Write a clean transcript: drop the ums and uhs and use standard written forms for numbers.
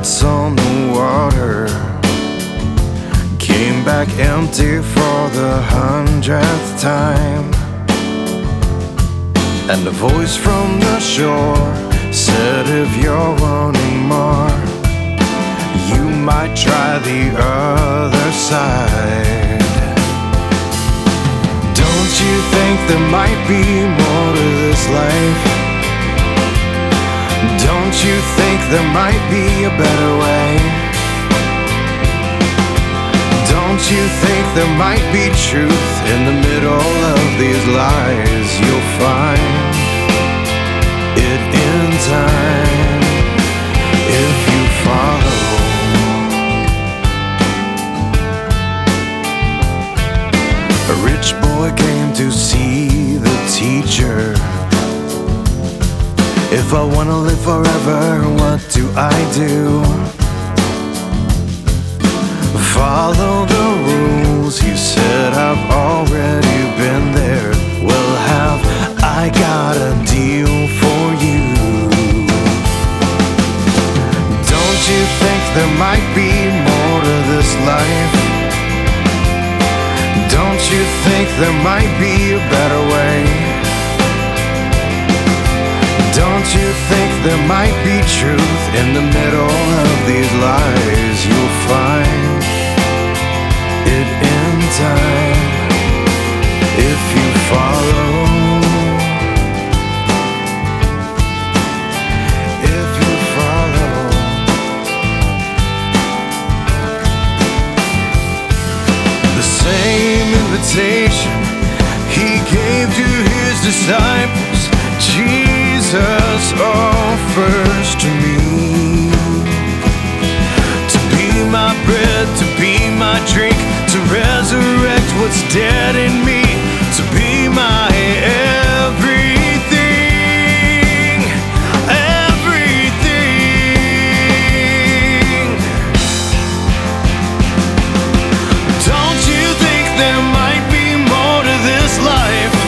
hearts on the water came back empty for the 100th time. And a voice from the shore said, if you're wanting more, you might try the other side. Don't you think there might be more to this life? Don't you think there might be a better way? Don't you think there might be truth in the middle of these lies? You'll find it in time if you follow. A rich boy came to see the teacher. If I wanna live forever, what do I do? Follow the rules, he said, I've already been there. Well, have I got a deal for you? Don't you think there might be more to this life? Don't you think there might be a better way? Don't you think there might be truth in the middle of these lies? You'll find it in time if you follow. If you follow. The same invitation he gave to his disciples, Jesus offers to me. To be my bread, to be my drink, to resurrect what's dead in me, to be my everything, everything. Don't you think there might be more to this life?